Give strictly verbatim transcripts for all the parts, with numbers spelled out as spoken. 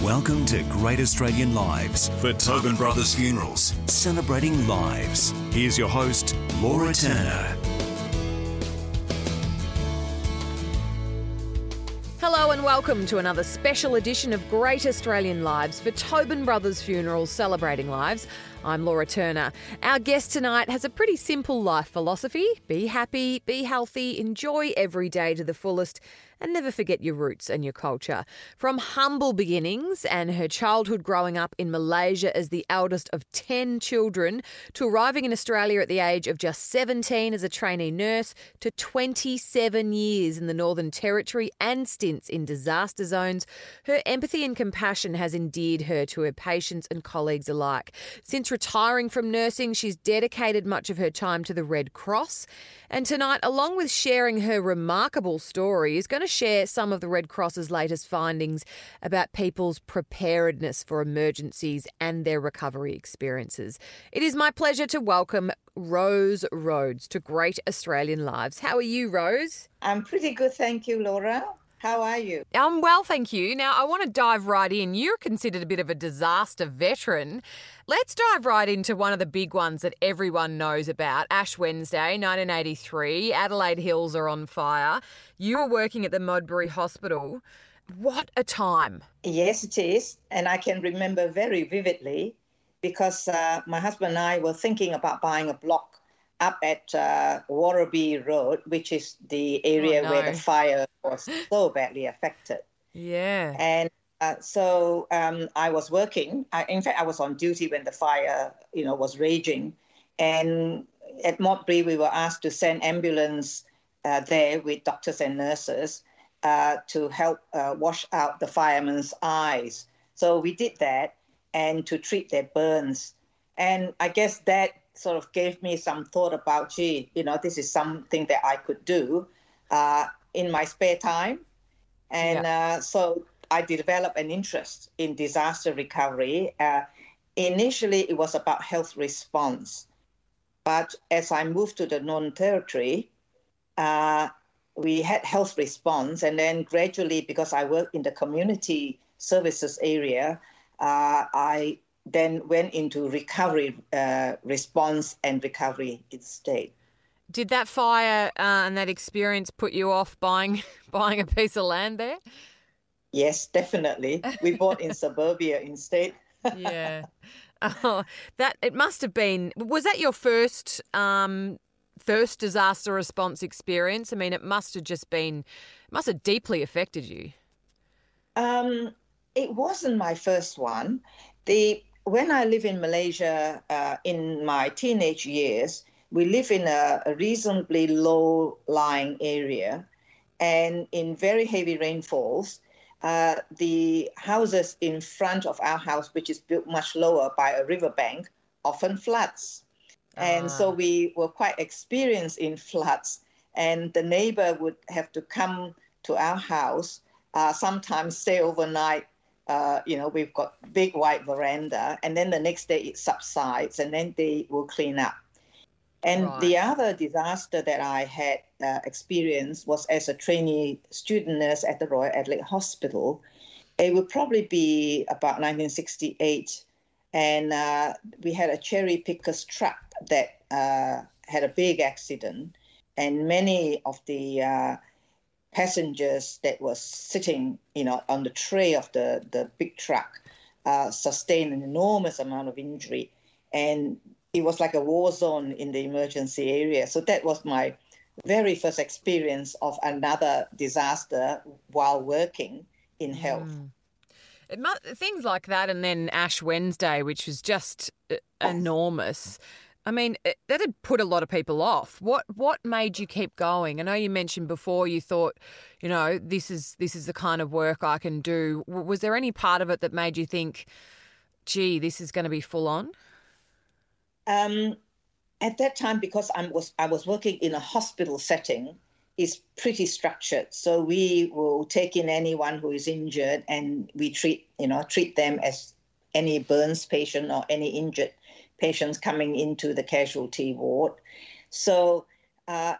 Welcome to Great Australian Lives for Tobin Brothers Funerals, celebrating lives. Here's your host, Laura Turner. Hello and welcome to another special edition of Great Australian Lives for Tobin Brothers Funerals, celebrating lives. I'm Laura Turner. Our guest tonight has a pretty simple life philosophy. Be happy, be healthy, enjoy every day to the fullest, and never forget your roots and your culture. From humble beginnings and her childhood growing up in Malaysia as the eldest of ten children, to arriving in Australia at the age of just seventeen as a trainee nurse, to twenty-seven years in the Northern Territory and stints in disaster zones, her empathy and compassion has endeared her to her patients and colleagues alike. Since retiring from nursing, she's dedicated much of her time to the Red Cross. And tonight, along with sharing her remarkable story, is going to share some of the Red Cross's latest findings about people's preparedness for emergencies and their recovery experiences. It is my pleasure to welcome Rose Rhodes to Great Australian Lives. How are you, Rose? I'm pretty good, thank you, Laura. How are you? I'm well, thank you. Now, I want to dive right in. You're considered a bit of a disaster veteran. Let's dive right into one of the big ones that everyone knows about, Ash Wednesday, nineteen eighty-three. Adelaide Hills are on fire. You were working at the Modbury Hospital. What a time. Yes, it is. And I can remember very vividly because uh, my husband and I were thinking about buying a block up at uh, Warrabee Road, which is the area oh, no. where the fire was so badly affected. Yeah. And uh, so um, I was working. I, in fact, I was on duty when the fire, you know, was raging. And at Modbury, we were asked to send ambulance uh, there with doctors and nurses uh, to help uh, wash out the firemen's eyes. So we did that and to treat their burns. And I guess that sort of gave me some thought about, gee, you know, this is something that I could do uh, in my spare time. And yeah. uh, so I developed an interest in disaster recovery. Uh, initially, it was about health response. But as I moved to the Northern Territory, uh, we had health response. And then gradually, because I work in the community services area, uh, I then went into recovery uh, response and recovery instead. Did that fire uh, and that experience put you off buying buying a piece of land there? Yes, definitely. We bought in suburbia instead. Yeah. Oh, that it must have been. Was that your first um, first disaster response experience? I mean, it must have just been. It must have deeply affected you. Um, it wasn't my first one. The When I live in Malaysia uh, in my teenage years, we live in a, a reasonably low-lying area. And in very heavy rainfalls, uh, the houses in front of our house, which is built much lower by a riverbank, often floods. Ah. And so we were quite experienced in floods. And the neighbor would have to come to our house, uh, sometimes stay overnight. Uh, you know, we've got big white veranda, and then the next day it subsides, and then they will clean up. And right. The other disaster that I had uh, experienced was as a trainee student nurse at the Royal Adelaide Hospital. It would probably be about nineteen sixty-eight, and uh, we had a cherry pickers truck that uh, had a big accident, and many of the uh, passengers that was sitting, you know, on the tray of the, the big truck uh, sustained an enormous amount of injury. And it was like a war zone in the emergency area. So that was my very first experience of another disaster while working in health. Mm. It must, things like that, and then Ash Wednesday, which was just uh, enormous. I mean, that had put a lot of people off. What what made you keep going? I know you mentioned before you thought, you know, this is this is the kind of work I can do. Was there any part of it that made you think, gee, this is going to be full on? Um, at that time, because I was I was working in a hospital setting, it's pretty structured. So we will take in anyone who is injured, and we treat you know treat them as any burns patient or any injured patients coming into the casualty ward. So uh,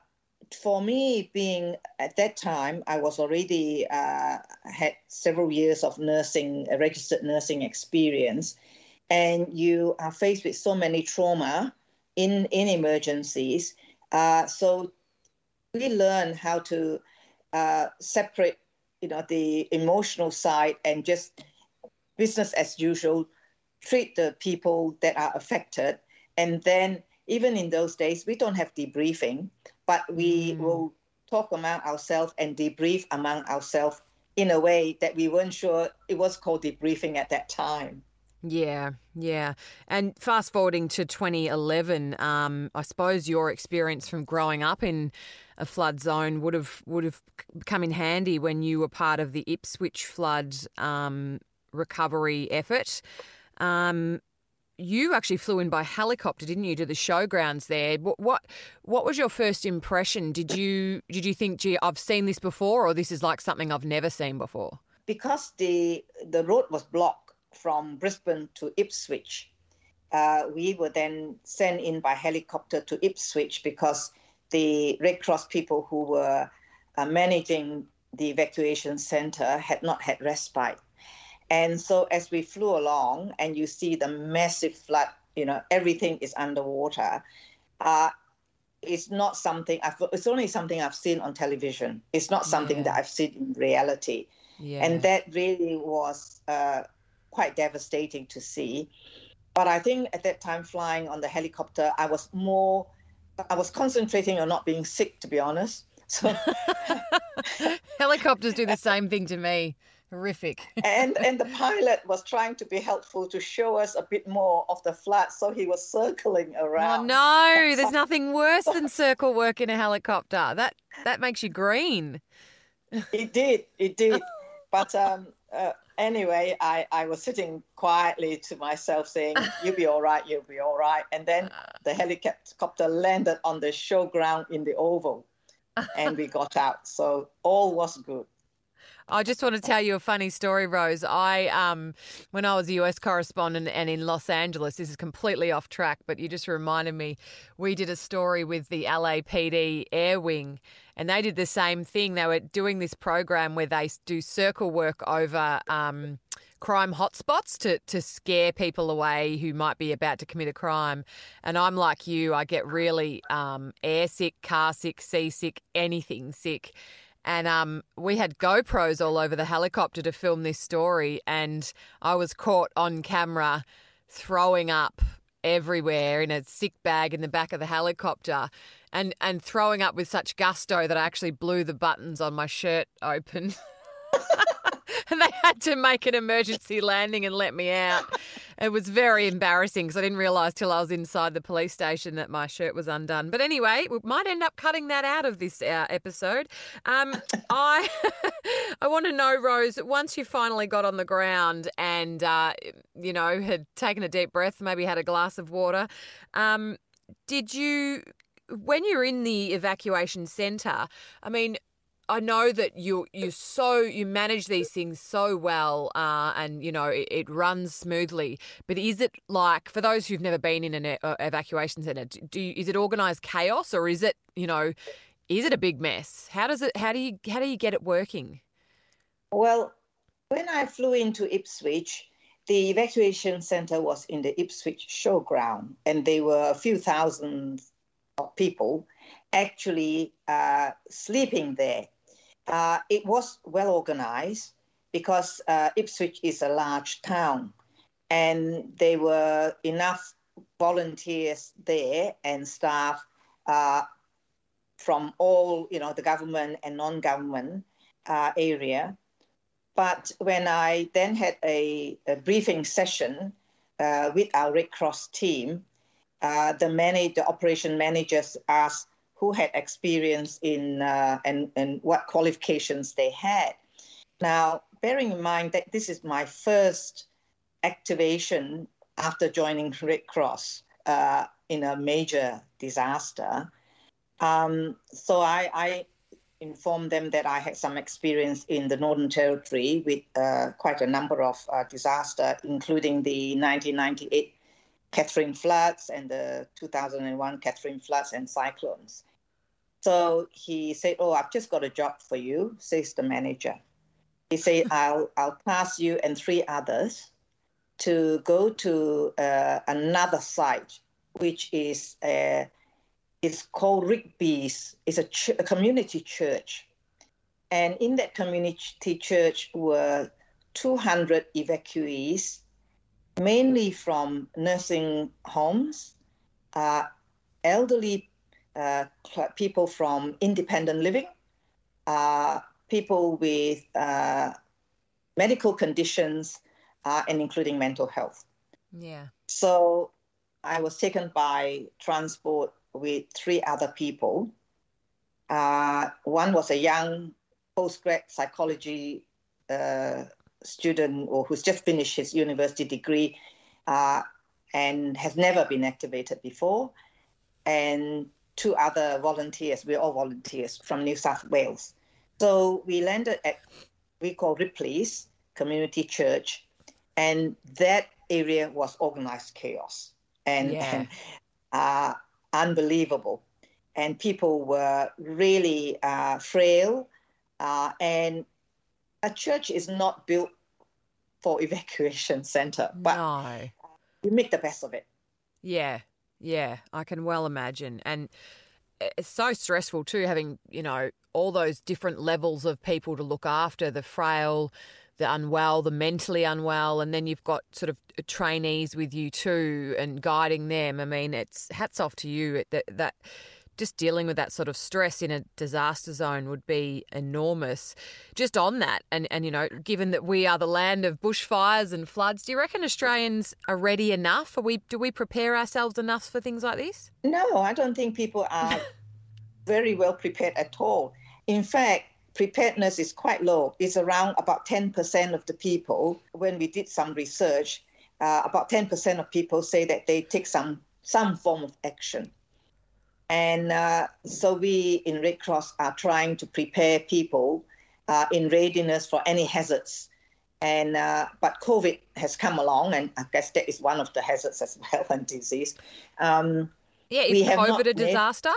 for me, being at that time, I was already uh, had several years of nursing, uh, registered nursing experience, and you are faced with so many trauma in in emergencies. Uh, so we learn how to uh, separate, you know, the emotional side and just business as usual, treat the people that are affected. And then even in those days, we don't have debriefing, but we mm. will talk among ourselves and debrief among ourselves in a way that we weren't sure it was called debriefing at that time. Yeah, yeah. And fast forwarding to twenty eleven, um, I suppose your experience from growing up in a flood zone would have would have come in handy when you were part of the Ipswich flood um, recovery effort. Um, you actually flew in by helicopter, didn't you, to the showgrounds there? What what what was your first impression? Did you did you think, gee, I've seen this before, or this is like something I've never seen before? Because the the road was blocked from Brisbane to Ipswich, uh, we were then sent in by helicopter to Ipswich because the Red Cross people who were uh, managing the evacuation centre had not had respite. And so as we flew along and you see the massive flood, you know, everything is underwater, uh, it's not something, I've, it's only something I've seen on television. It's not something yeah. that I've seen in reality. Yeah. And that really was uh, quite devastating to see. But I think at that time, flying on the helicopter, I was more, I was concentrating on not being sick, to be honest. So helicopters do the same thing to me. Horrific. and and the pilot was trying to be helpful to show us a bit more of the flood, so he was circling around. Oh no, there's nothing worse than circle work in a helicopter. That that makes you green. It did, it did. But um, uh, anyway, I, I was sitting quietly to myself saying, you'll be all right, you'll be all right. And then the helicopter landed on the showground in the Oval and we got out. So all was good. I just want to tell you a funny story, Rose. I, um, when I was a U S correspondent and in Los Angeles, this is completely off track, but you just reminded me, we did a story with the L A P D Air Wing, and they did the same thing. They were doing this program where they do circle work over um, crime hotspots to, to scare people away who might be about to commit a crime. And I'm like you, I get really um, air sick, car sick, sea sick, anything sick. And um, we had GoPros all over the helicopter to film this story, and I was caught on camera throwing up everywhere in a sick bag in the back of the helicopter, and, and throwing up with such gusto that I actually blew the buttons on my shirt open. And they had to make an emergency landing and let me out. It was very embarrassing because I didn't realise till I was inside the police station that my shirt was undone. But anyway, we might end up cutting that out of this uh, episode. Um, I I want to know, Rose, once you finally got on the ground and, uh, you know, had taken a deep breath, maybe had a glass of water, um, did you, when you're in the evacuation centre, I mean, I know that you you so you manage these things so well, uh, and you know it, it runs smoothly. But is it like, for those who've never been in an e- evacuation centre, do you, is it organised chaos, or is it, you know, is it a big mess? How does it? How do you how do you get it working? Well, when I flew into Ipswich, the evacuation centre was in the Ipswich showground, and there were a few thousand of people actually uh, sleeping there. Uh, it was well organized because uh, Ipswich is a large town, and there were enough volunteers there and staff uh, from all, you know, the government and non-government uh, area. But when I then had a, a briefing session uh, with our Red Cross team, uh, the, manage, the operation managers asked who had experience in uh, and, and what qualifications they had. Now, bearing in mind that this is my first activation after joining Red Cross uh, in a major disaster, um, so I, I informed them that I had some experience in the Northern Territory with uh, quite a number of uh, disasters, including the nineteen ninety-eight Catherine floods and the two thousand one Catherine floods and cyclones. So he said, oh, I've just got a job for you, says the manager. He said, I'll, I'll pass you and three others to go to uh, another site, which is uh, it's called Rigby's. It's a, ch- a community church. And in that community church were two hundred evacuees, mainly from nursing homes, uh, elderly uh, people from independent living, uh, people with uh, medical conditions, uh, and including mental health. Yeah. So I was taken by transport with three other people. Uh, one was a young postgrad psychology uh, student or who's just finished his university degree uh, and has never been activated before, and two other volunteers. We're all volunteers from New South Wales. So we landed at, we call Ripley's Community Church, and that area was organized chaos and, Yeah. and uh, unbelievable. And people were really uh, frail, uh, and a church is not built for evacuation center, but No. you make the best of it. Yeah, yeah, I can well imagine. And it's so stressful too, having, you know, all those different levels of people to look after, the frail, the unwell, the mentally unwell, and then you've got sort of trainees with you too and guiding them. I mean, it's hats off to you. That, that just dealing with that sort of stress in a disaster zone would be enormous. Just on that, and, and you know, given that we are the land of bushfires and floods, do you reckon Australians are ready enough? Are we, do we prepare ourselves enough for things like this? No, I don't think people are very well prepared at all. In fact, preparedness is quite low. It's around about ten percent of the people. When we did some research, uh, about ten percent of people say that they take some, some form of action. And uh, so we in Red Cross are trying to prepare people uh, in readiness for any hazards. And uh, but COVID has come along, and I guess that is one of the hazards as well, and disease. Um, Yeah, is we have COVID not a made- disaster?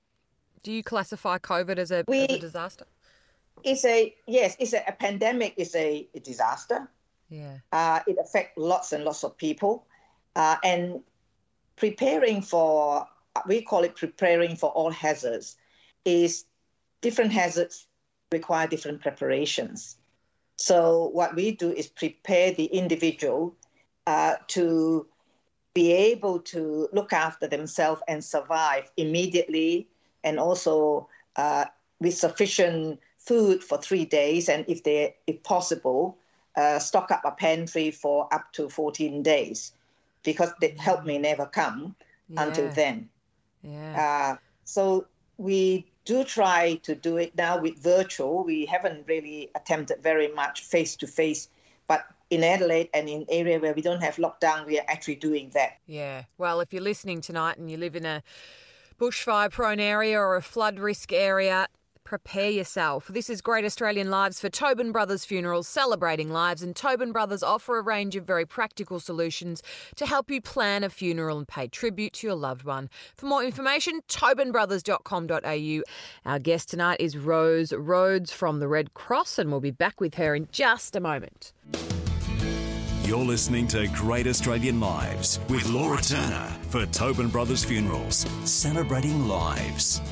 Do you classify COVID as a, We- as a disaster? It's a, yes, it's a, a pandemic is a, a disaster. Yeah. Uh, it affects lots and lots of people. Uh, and preparing for, we call it preparing for all hazards, is different hazards require different preparations. So what we do is prepare the individual uh, to be able to look after themselves and survive immediately, and also uh, with sufficient food for three days, and if they, if possible, uh, stock up a pantry for up to fourteen days, because the help may never come until Yeah. then. Yeah. Uh, so we do try to do it now with virtual. We haven't really attempted very much face-to-face, but in Adelaide and in area where we don't have lockdown, we are actually doing that. Yeah. Well, if you're listening tonight and you live in a bushfire-prone area or a flood risk area, prepare yourself. This is Great Australian Lives for Tobin Brothers Funerals, celebrating lives, and Tobin Brothers offer a range of very practical solutions to help you plan a funeral and pay tribute to your loved one. For more information, tobin brothers dot com dot a u. Our guest tonight is Rose Rhodes from the Red Cross, and we'll be back with her in just a moment. You're listening to Great Australian Lives with Laura Turner for Tobin Brothers Funerals, celebrating lives.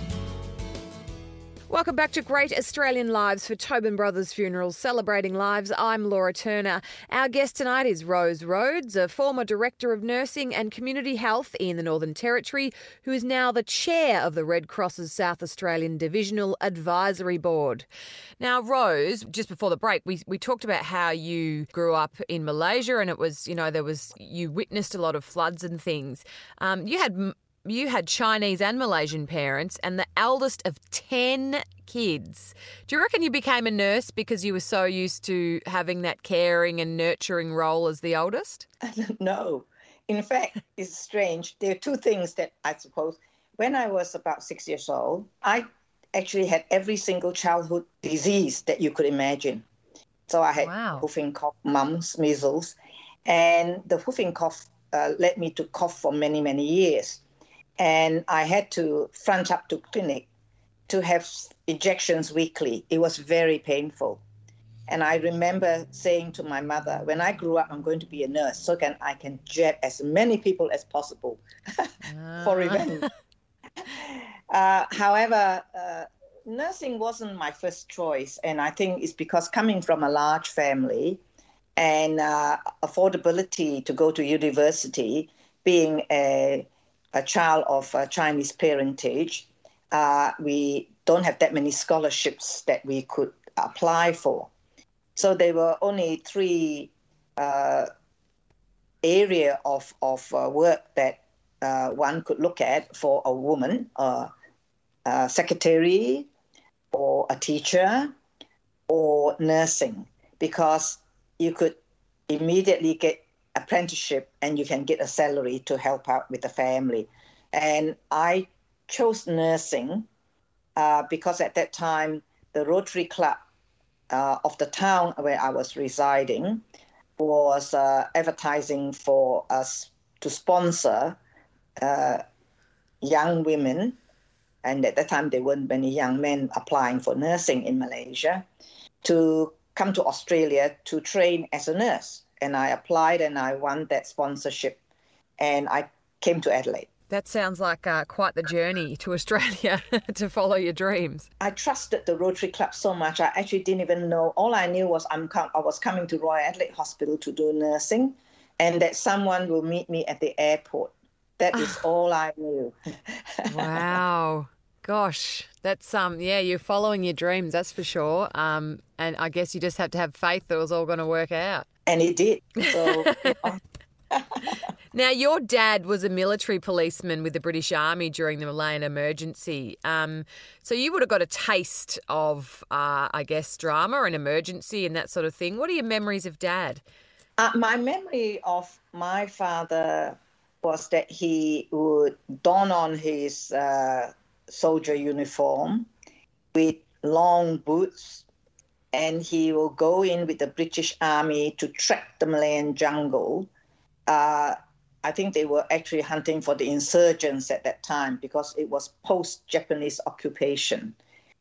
Welcome back to Great Australian Lives for Tobin Brothers Funerals, celebrating lives. I'm Laura Turner. Our guest tonight is Rose Rhodes, a former Director of Nursing and Community Health in the Northern Territory, who is now the Chair of the Red Cross's South Australian Divisional Advisory Board. Now, Rose, just before the break, we, we talked about how you grew up in Malaysia, and it was, you know, there was, you witnessed a lot of floods and things. Um, you had... You had Chinese and Malaysian parents and the eldest of ten kids. Do you reckon you became a nurse because you were so used to having that caring and nurturing role as the oldest? No. In fact, it's strange. There are two things that I suppose. When I was about six years old, I actually had every single childhood disease that you could imagine. So I had Wow. whooping cough, mumps, measles, and the whooping cough uh, led me to cough for many, many years. And I had to front up to clinic to have injections weekly. It was very painful. And I remember saying to my mother, when I grew up, I'm going to be a nurse so can I can jet as many people as possible for revenge. Uh, however, uh, nursing wasn't my first choice. And I think it's because coming from a large family and uh, affordability to go to university, being a, a child of uh, Chinese parentage, uh, we don't have that many scholarships that we could apply for. So there were only three uh, area of, of uh, work that uh, one could look at for a woman, uh, a secretary or a teacher or nursing, because you could immediately get apprenticeship and you can get a salary to help out with the family. And I chose nursing uh, because at that time, the Rotary Club Uh, of the town where I was residing was uh, advertising for us to sponsor uh, young women, and at that time there weren't many young men applying for nursing in Malaysia, to come to Australia to train as a nurse. And I applied and I won that sponsorship, and I came to Adelaide. That sounds like uh, quite the journey to Australia to follow your dreams. I trusted the Rotary Club so much. I actually didn't even know. All I knew was I'm com- I was coming to Royal Adelaide Hospital to do nursing, and that someone will meet me at the airport. That is all I knew. Wow. Gosh, that's, um, yeah, you're following your dreams, that's for sure. Um, and I guess you just had to have faith that it was all going to work out. And it did. So... Now, your dad was a military policeman with the British Army during the Malayan emergency. Um, so you would have got a taste of, uh, I guess, drama and emergency and that sort of thing. What are your memories of Dad? Uh, my memory of my father was that he would don on his uh, soldier uniform with long boots, and he will go in with the British Army to track the Malayan jungle. Uh, I think they were actually hunting for the insurgents at that time because it was post-Japanese occupation.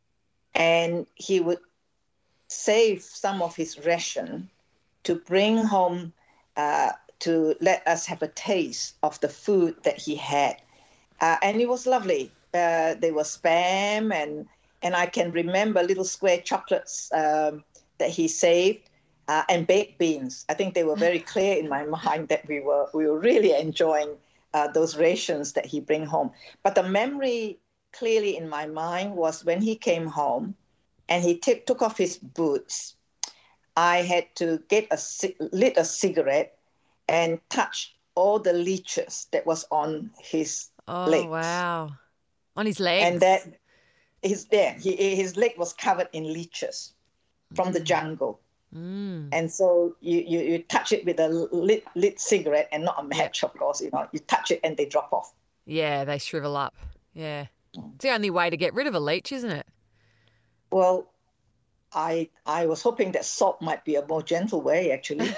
And he would save some of his ration to bring home uh, to let us have a taste of the food that he had. Uh, and it was lovely. Uh, they were Spam, and, and I can remember little square chocolates um, that he saved. Uh, and baked beans. I think they were very clear in my mind that we were we were really enjoying uh, those rations that he bring home. But the memory clearly in my mind was when he came home and he t- took off his boots. I had to get a lit a cigarette and touch all the leeches that was on his oh, legs. Oh wow! On his legs. And that his there he, his leg was covered in leeches from mm. the jungle. Mm. And so you, you, you touch it with a lit, lit cigarette and not a match, yep. Of course. You know, you touch it and they drop off. Yeah, they shrivel up. Yeah. It's the only way to get rid of a leech, isn't it? Well, I I was hoping that salt might be a more gentle way, actually.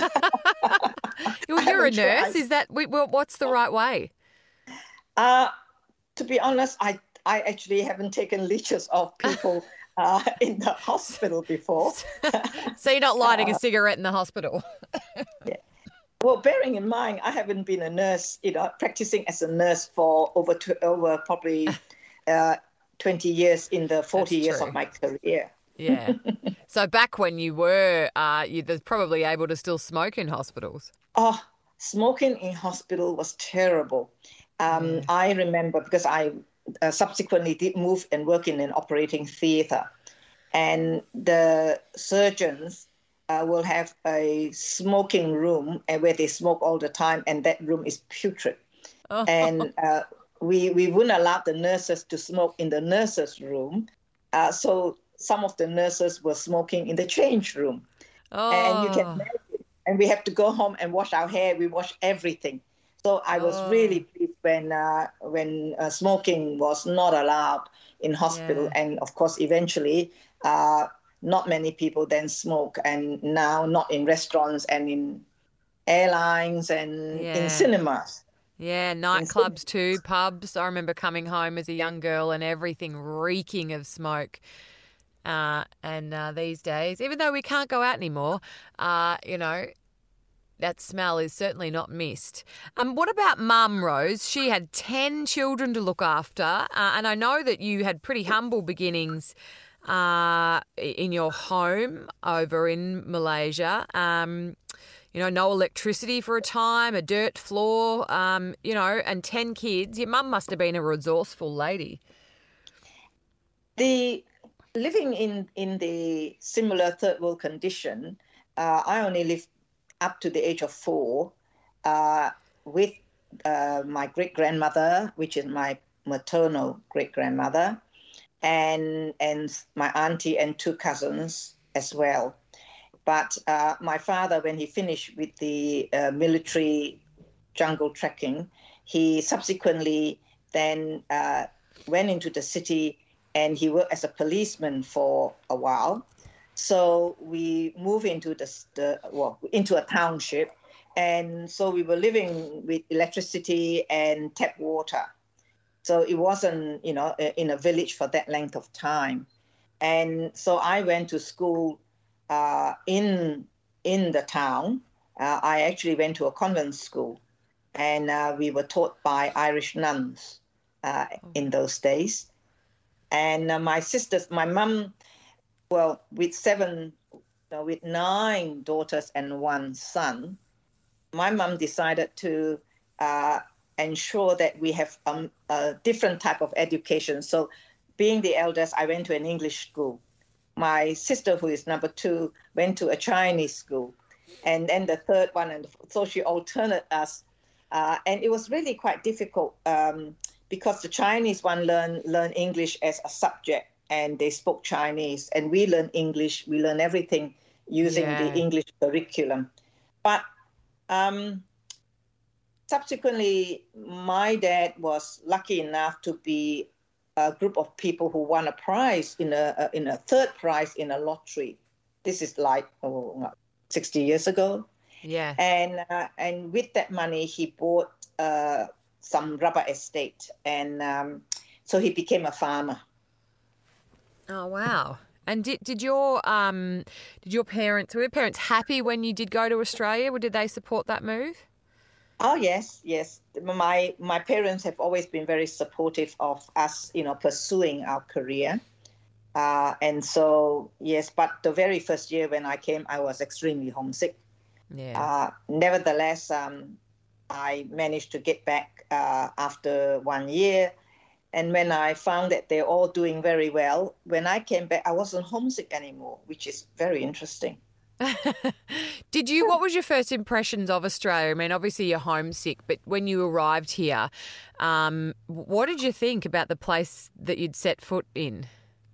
Well, you're a nurse. Tried. Is that well, what's the right way? Uh, to be honest, I, I actually haven't taken leeches off people Uh, in the hospital before. So you're not lighting uh, a cigarette in the hospital? Yeah. Well, bearing in mind, I haven't been a nurse, you know, practicing as a nurse for over to, over probably uh, twenty years in the forty That's years true. Of my career. Yeah. So back when you were, uh, you were probably able to still smoke in hospitals. Oh, smoking in hospital was terrible. Um, yeah. I remember because I Uh, subsequently did move and work in an operating theatre. And the surgeons uh, will have a smoking room uh, where they smoke all the time, and that room is putrid. Oh. And uh, we, we wouldn't allow the nurses to smoke in the nurses' room. Uh, so some of the nurses were smoking in the change room. Oh. And you can imagine. And we have to go home and wash our hair. We wash everything. So I was oh. really pleased when uh, when uh, smoking was not allowed in hospital. Yeah. And, of course, eventually uh, not many people then smoke. And now not in restaurants and in airlines and yeah. in cinemas. Yeah, nightclubs too, pubs. I remember coming home as a young girl and everything reeking of smoke. Uh, and uh, these days, even though we can't go out anymore, uh, you know, that smell is certainly not missed. Um, what about Mum, Rose? She had ten children to look after, uh, and I know that you had pretty humble beginnings uh, in your home over in Malaysia. Um, you know, no electricity for a time, a dirt floor, um, you know, and ten kids. Your mum must have been a resourceful lady. The living in, in the similar third world condition, uh, I only lived up to the age of four uh, with uh, my great-grandmother, which is my maternal great-grandmother, and and my auntie and two cousins as well. But uh, my father, when he finished with the uh, military jungle trekking, he subsequently then uh, went into the city and he worked as a policeman for a while. So we moved into the, the well into a township, and so we were living with electricity and tap water. So it wasn't, you know, in a village for that length of time. And so I went to school uh, in in the town. Uh, I actually went to a convent school, and uh, we were taught by Irish nuns uh, in those days. And uh, my sisters, my mum, well, with seven, uh, with nine daughters and one son, my mum decided to uh, ensure that we have um, a different type of education. So being the eldest, I went to an English school. My sister, who is number two, went to a Chinese school. And then the third one, and so she alternated us. Uh, and it was really quite difficult um, because the Chinese one learned learn English as a subject, and they spoke Chinese. And we learn English. We learn everything using Yeah. the English curriculum. But um, subsequently, my dad was lucky enough to be a group of people who won a prize in a, a in a third prize in a lottery. This is like oh, sixty years ago. Yeah. And uh, and with that money, he bought uh, some rubber estate, and um, so he became a farmer. Oh, wow. And did did your um did your parents were your parents happy when you did go to Australia? Or did they support that move? Oh yes, yes. My my parents have always been very supportive of us, you know, pursuing our career. Uh, and so yes, but the very first year when I came, I was extremely homesick. Yeah. Uh, nevertheless, um, I managed to get back uh, after one year. And when I found that they're all doing very well, when I came back, I wasn't homesick anymore, which is very interesting. Did you, what was your first impressions of Australia? I mean, obviously you're homesick, but when you arrived here, um, what did you think about the place that you'd set foot in?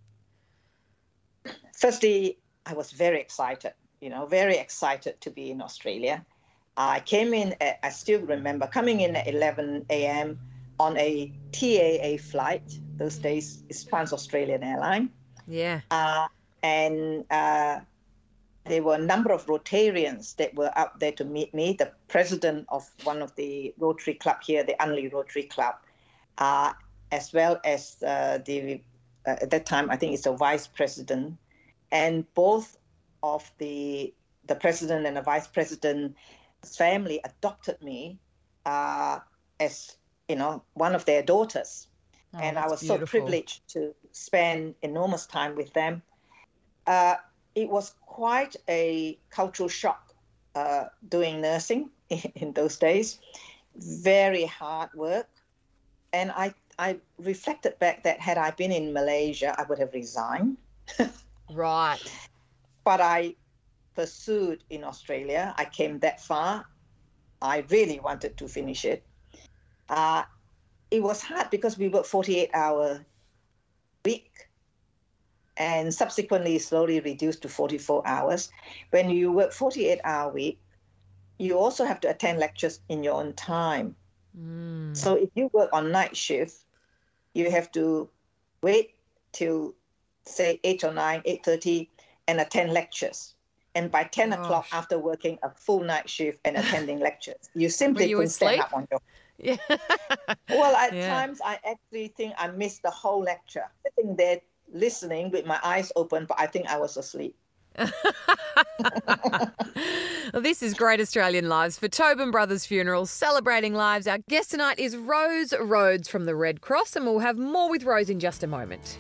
Firstly, I was very excited, you know, very excited to be in Australia. I came in, at, I still remember coming in at eleven a.m. on a T A A flight. Those days, it's Trans-Australian Airline. Yeah. Uh, and uh, there were a number of Rotarians that were up there to meet me. The president of one of the Rotary Club here, the Unley Rotary Club, uh, as well as uh, the, uh, at that time, I think it's the vice president. And both of the the president and the vice president's family adopted me uh, as, you know, one of their daughters. Oh, and I that's was beautiful. so privileged to spend enormous time with them. Uh, it was quite a cultural shock uh, doing nursing in those days. Very hard work. And I, I reflected back that had I been in Malaysia, I would have resigned. Right. But I pursued in Australia. I came that far. I really wanted to finish it. Uh, it was hard because we worked forty-eight hour week, and subsequently slowly reduced to forty-four hours. When you work forty-eight hour week, you also have to attend lectures in your own time. Mm. So if you work on night shift, you have to wait till say eight or nine, eight thirty, and attend lectures. And by ten Gosh. o'clock, after working a full night shift and attending lectures, you simply Were you couldn't stand asleep? up on your. Yeah. Well, at Yeah. times I actually think I missed the whole lecture, sitting there listening with my eyes open, but I think I was asleep. Well, this is Great Australian Lives for Tobin Brothers Funerals, celebrating lives. Our guest tonight is Rose Rhodes from the Red Cross, and we'll have more with Rose in just a moment.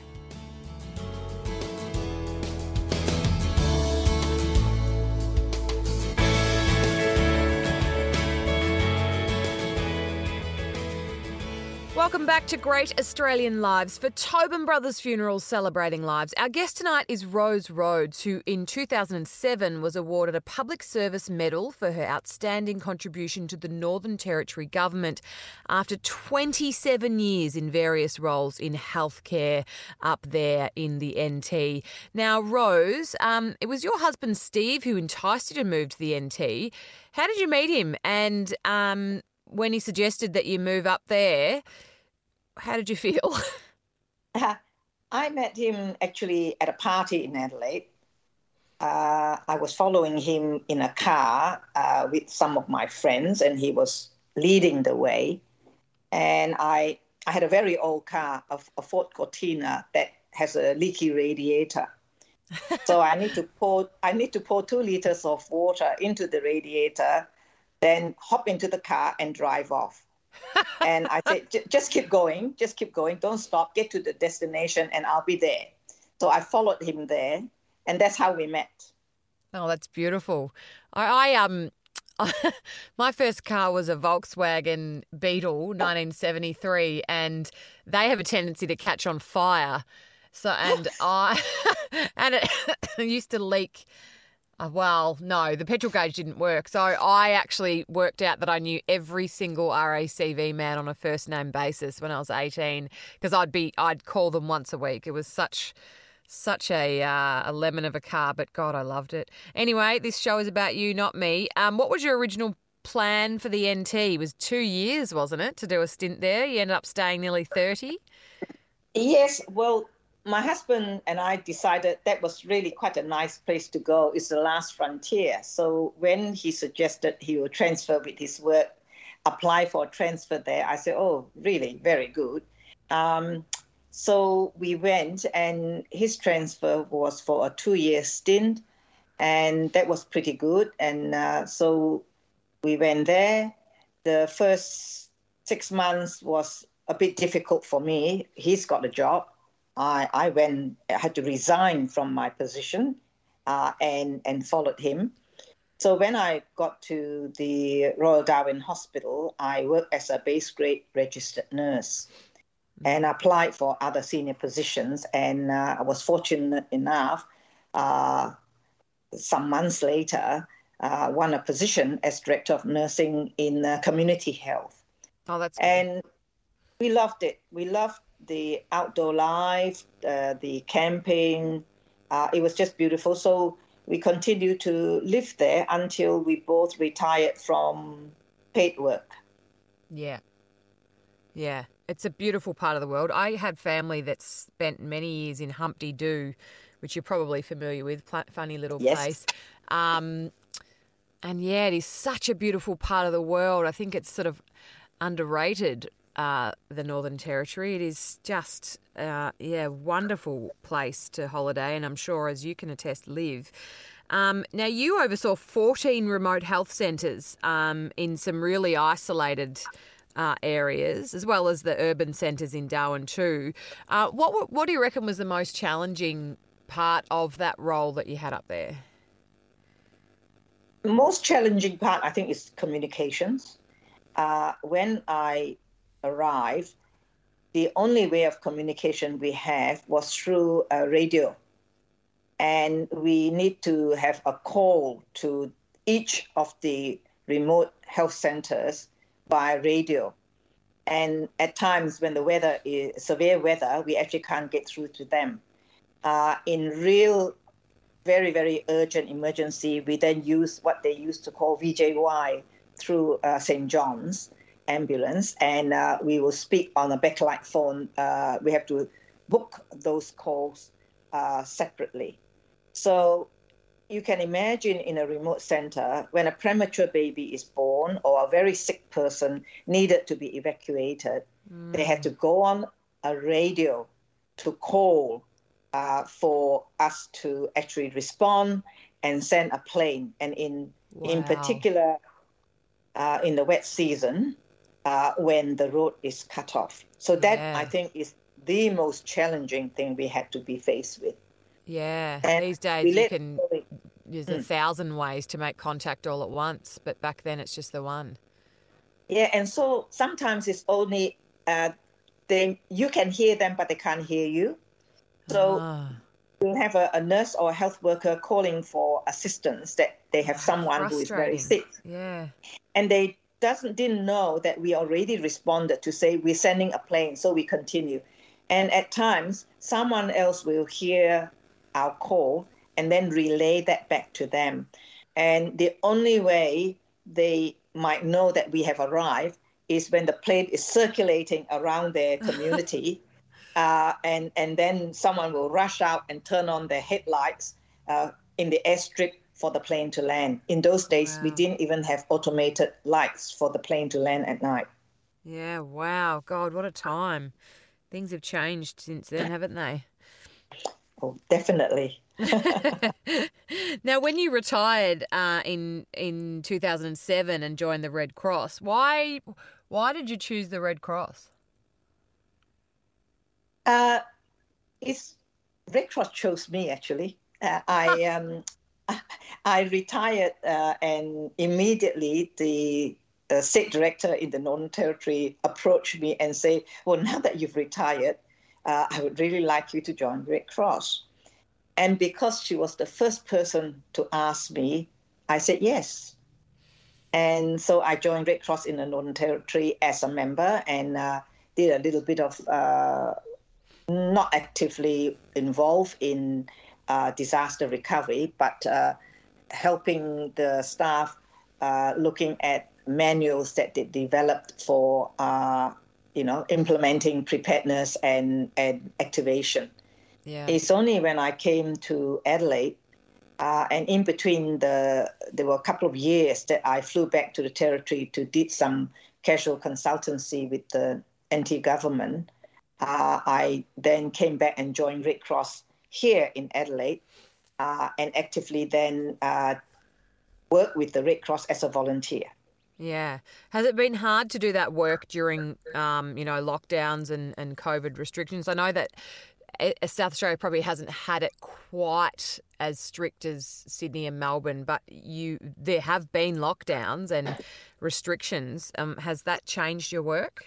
Welcome back to Great Australian Lives for Tobin Brothers Funerals, celebrating lives. Our guest tonight is Rose Rhodes, who in two thousand seven was awarded a Public Service Medal for her outstanding contribution to the Northern Territory Government after twenty-seven years in various roles in healthcare up there in the N T. Now, Rose, um, it was your husband Steve who enticed you to move to the N T. How did you meet him? And um, when he suggested that you move up there, how did you feel? I met him actually at a party in Adelaide. Uh, I was following him in a car uh, with some of my friends, and he was leading the way. And I, I had a very old car, a, a Ford Cortina that has a leaky radiator. So I need to pour, I need to pour two liters of water into the radiator, then hop into the car and drive off. And I said, just keep going, just keep going, don't stop, get to the destination and I'll be there. So I followed him there, and that's how we met. Oh, that's beautiful. I, I um, my first car was a Volkswagen Beetle, nineteen seventy-three, and they have a tendency to catch on fire. So, and I, and it used to leak. Uh, well, no, the petrol gauge didn't work. So I actually worked out that I knew every single R A C V man on a first name basis when I was eighteen, because I'd be, I'd call them once a week. It was such, such a uh, a lemon of a car, but God, I loved it. Anyway, this show is about you, not me. Um, what was your original plan for the N T? It was two years, wasn't it, to do a stint there? You ended up staying nearly thirty. Yes, well, my husband and I decided that was really quite a nice place to go. It's the last frontier. So when he suggested he would transfer with his work, apply for a transfer there, I said, oh, really, very good. Um, so we went, and his transfer was for a two-year stint, and that was pretty good. And uh, so we went there. The first six months was a bit difficult for me. He's got a job. I, I went, I had to resign from my position uh, and, and followed him. So when I got to the Royal Darwin Hospital, I worked as a base grade registered nurse and applied for other senior positions. And uh, I was fortunate enough, uh, some months later, uh, won a position as Director of Nursing in uh, Community Health. Oh, that's good. And we loved it. We loved the outdoor life, uh, the camping. Uh, it was just beautiful. So we continued to live there until we both retired from paid work. Yeah. Yeah. It's a beautiful part of the world. I had family that spent many years in Humpty Doo, which you're probably familiar with, pl- funny little Yes. place. Um, and yeah, it is such a beautiful part of the world. I think it's sort of underrated, Uh, the Northern Territory. It is just, uh, yeah, wonderful place to holiday, and I'm sure, as you can attest, live. Um, now, you oversaw fourteen remote health centres um, in some really isolated uh, areas, as well as the urban centres in Darwin too. Uh, what what do you reckon was the most challenging part of that role that you had up there? The most challenging part, I think, is communications. Uh, when I arrived, the only way of communication we have was through uh, radio. And we need to have a call to each of the remote health centers by radio. And at times when the weather is severe weather, we actually can't get through to them. Uh, in real, very, very urgent emergency, we then use what they used to call V J Y through uh, Saint John's ambulance, and uh, we will speak on a backlight phone. Uh, we have to book those calls uh, separately. So you can imagine in a remote center, when a premature baby is born or a very sick person needed to be evacuated, mm. they had to go on a radio to call uh, for us to actually respond and send a plane. And in, wow. in particular, uh, in the wet season, uh, when the road is cut off. So that, yeah. I think, is the most challenging thing we had to be faced with. Yeah, and these days you can, there's mm. a thousand ways to make contact all at once, but back then it's just the one. Yeah, and so sometimes it's only, uh, they you can hear them, but they can't hear you. So ah. you'll have a, a nurse or a health worker calling for assistance, that they have someone who is very sick. Yeah. And they doesn't didn't know that we already responded to say we're sending a plane, so we continue. And at times, someone else will hear our call and then relay that back to them. And the only way they might know that we have arrived is when the plane is circulating around their community, uh, and, and then someone will rush out and turn on their headlights uh, in the airstrip for the plane to land. In those days, wow. we didn't even have automated lights for the plane to land at night. Yeah, wow. God, what a time. Things have changed since then, haven't they? Oh, definitely. Now, when you retired uh, in in two thousand seven and joined the Red Cross, why why did you choose the Red Cross? Uh, it's Red Cross chose me, actually. Uh, I um, I retired uh, and immediately the uh, state director in the Northern Territory approached me and said, well, now that you've retired, uh, I would really like you to join Red Cross. And because she was the first person to ask me, I said yes. And so I joined Red Cross in the Northern Territory as a member and uh, did a little bit of uh, not actively involved in uh, disaster recovery, but uh, helping the staff uh, looking at manuals that they developed for, uh, you know, implementing preparedness and, and activation. Yeah. It's only when I came to Adelaide, uh, and in between the there were a couple of years that I flew back to the Territory to did some casual consultancy with the N T government. Uh, I then came back and joined Red Cross here in Adelaide, uh, and actively then uh, worked with the Red Cross as a volunteer. Yeah. Has it been hard to do that work during, um, you know, lockdowns and, and COVID restrictions? I know that South Australia probably hasn't had it quite as strict as Sydney and Melbourne, but you there have been lockdowns and restrictions. Um, has that changed your work?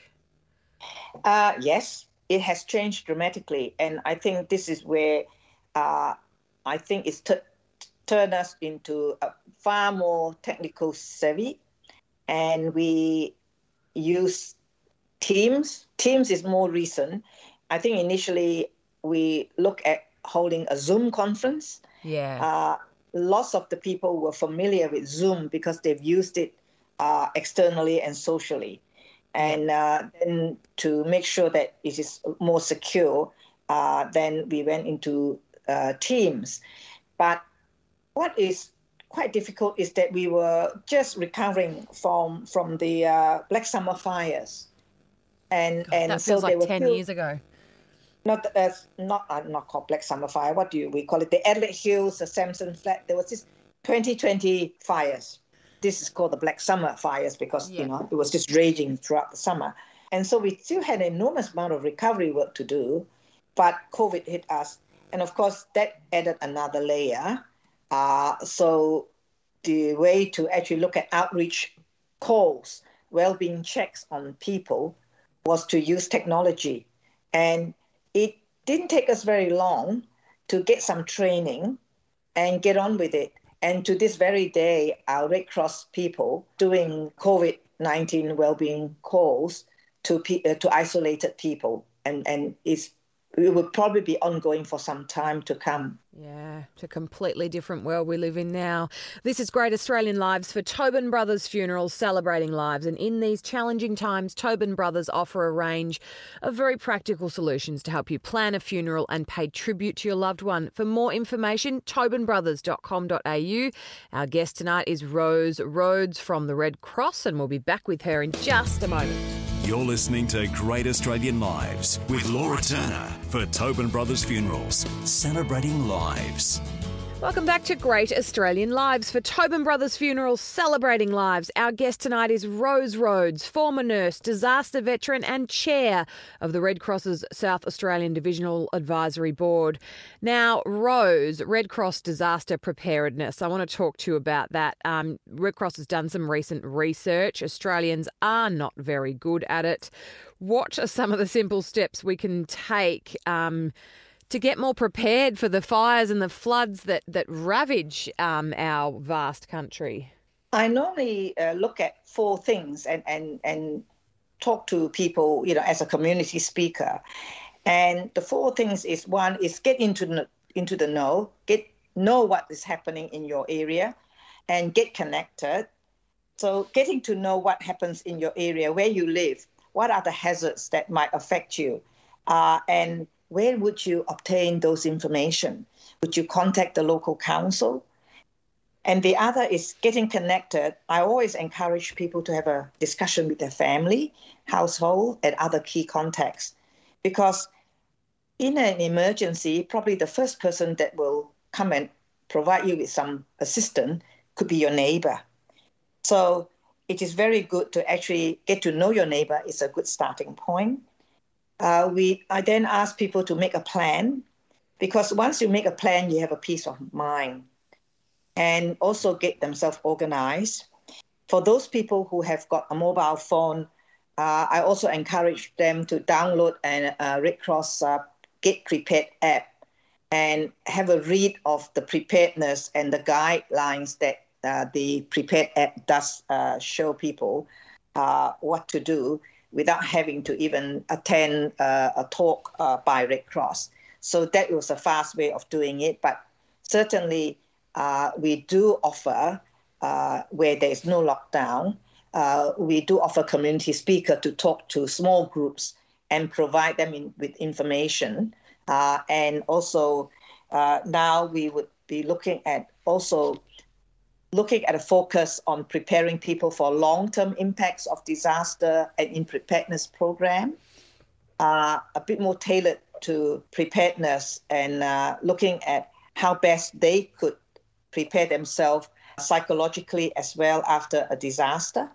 Uh, yes, it has changed dramatically. And I think this is where uh, I think it's t- turned us into a far more technical savvy. And we use Teams. Teams is more recent. I think initially we look at holding a Zoom conference. Yeah. Uh, lots of the people were familiar with Zoom because they've used it uh, externally and socially. And uh, then to make sure that it is more secure, uh, then we went into uh, Teams. But what is quite difficult is that we were just recovering from from the uh, Black Summer fires. And, God, and that so feels they like were ten still, years ago. Not uh, not uh, not called Black Summer Fire. What do you, we call it? The Adelaide Hills, the Samson Flat. There was this twenty twenty fires. This is called the Black Summer fires because yeah. you know it was just raging throughout the summer. And so we still had an enormous amount of recovery work to do, but COVID hit us, and of course that added another layer. Uh, so the way to actually look at outreach calls, well-being checks on people, was to use technology, and it didn't take us very long to get some training and get on with it. And to this very day, our Red Cross people doing COVID nineteen well-being calls to pe- uh, to isolated people, and and it's it will probably be ongoing for some time to come. Yeah, it's a completely different world we live in now. This is Great Australian Lives for Tobin Brothers Funerals, celebrating lives. And in these challenging times, Tobin Brothers offer a range of very practical solutions to help you plan a funeral and pay tribute to your loved one. For more information, tobin brothers dot com dot a u. Our guest tonight is Rose Rhodes from the Red Cross, and we'll be back with her in just a moment. You're listening to Great Australian Lives with Laura Turner for Tobin Brothers Funerals, celebrating lives. Welcome back to Great Australian Lives for Tobin Brothers Funerals, celebrating lives. Our guest tonight is Rose Rhodes, former nurse, disaster veteran and chair of the Red Cross's South Australian Divisional Advisory Board. Now, Rose, Red Cross disaster preparedness. I want to talk to you about that. Um, Red Cross has done some recent research. Australians are not very good at it. What are some of the simple steps we can take um, to get more prepared for the fires and the floods that, that ravage um, our vast country? I normally uh, look at four things and, and, and talk to people, you know, as a community speaker. And the four things is, one is get into the, into the know, get know what is happening in your area and get connected. So getting to know what happens in your area, where you live, what are the hazards that might affect you, uh, and where would you obtain those information? Would you contact the local council? And the other is getting connected. I always encourage people to have a discussion with their family, household, and other key contacts. Because in an emergency, probably the first person that will come and provide you with some assistance could be your neighbor. So it is very good to actually get to know your neighbor. It's a good starting point. Uh, we I then ask people to make a plan, because once you make a plan, you have a peace of mind, and also get themselves organized. For those people who have got a mobile phone, uh, I also encourage them to download an uh, Red Cross uh, Get Prepared app and have a read of the preparedness and the guidelines that uh, the Prepared app does uh, show people uh, what to do, without having to even attend uh, a talk uh, by Red Cross. So that was a fast way of doing it. But certainly uh, we do offer, uh, where there is no lockdown, uh, we do offer community speaker to talk to small groups and provide them in, with information. Uh, and also uh, now we would be looking at also looking at a focus on preparing people for long-term impacts of disaster and in preparedness program, uh, a bit more tailored to preparedness and uh, looking at how best they could prepare themselves psychologically as well after a disaster.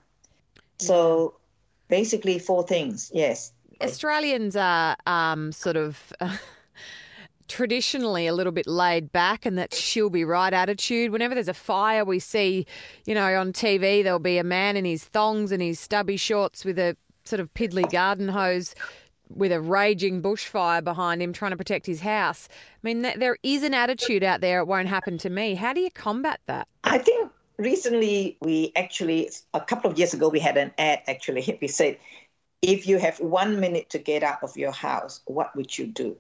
So basically four things, yes. Australians are um, sort of... Uh... traditionally a little bit laid back, and that she'll be right attitude. Whenever there's a fire, we see, you know, on T V, there'll be a man in his thongs and his stubby shorts with a sort of piddly garden hose with a raging bushfire behind him trying to protect his house. I mean, th- there is an attitude out there, it won't happen to me. How do you combat that? I think recently we actually, a couple of years ago, we had an ad actually. We said, if you have one minute to get out of your house, what would you do?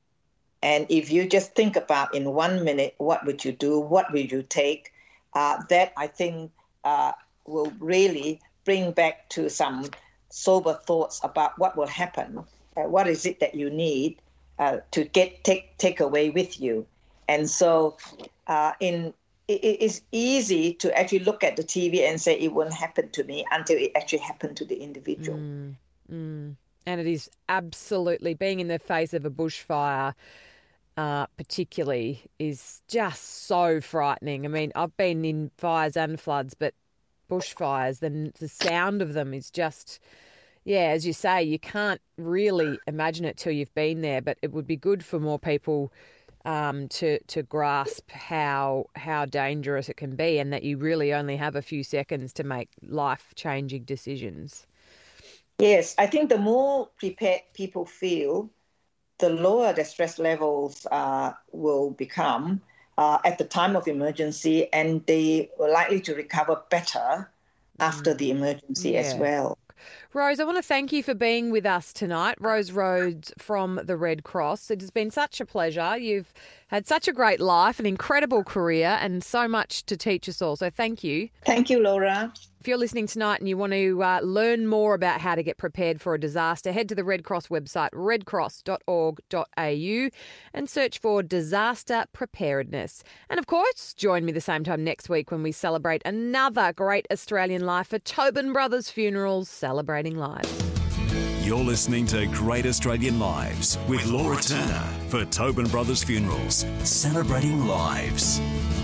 And if you just think about in one minute, what would you do? What will you take? Uh, that, I think, uh, will really bring back to some sober thoughts about what will happen. Uh, what is it that you need uh, to get take take away with you? And so uh, in it, it's easy to actually look at the T V and say it won't happen to me until it actually happened to the individual. Mm, mm. And it is absolutely, being in the face of a bushfire Uh, particularly is just so frightening. I mean, I've been in fires and floods, but bushfires, the, the sound of them is just, yeah, as you say, you can't really imagine it till you've been there, but it would be good for more people um, to to grasp how how dangerous it can be, and that you really only have a few seconds to make life-changing decisions. Yes, I think the more prepared people feel, the lower the stress levels uh, will become uh, at the time of emergency, and they are likely to recover better after the emergency yeah. as well. Rose, I want to thank you for being with us tonight. Rose Rhodes from the Red Cross. It has been such a pleasure. You've had such a great life, an incredible career, and so much to teach us all. So thank you. Thank you, Laura. If you're listening tonight and you want to uh, learn more about how to get prepared for a disaster, head to the Red Cross website, red cross dot org dot a u, and search for disaster preparedness. And of course, join me the same time next week when we celebrate another great Australian life for Tobin Brothers Funerals, celebrating lives. You're listening to Great Australian Lives with Laura Turner for Tobin Brothers Funerals, celebrating lives.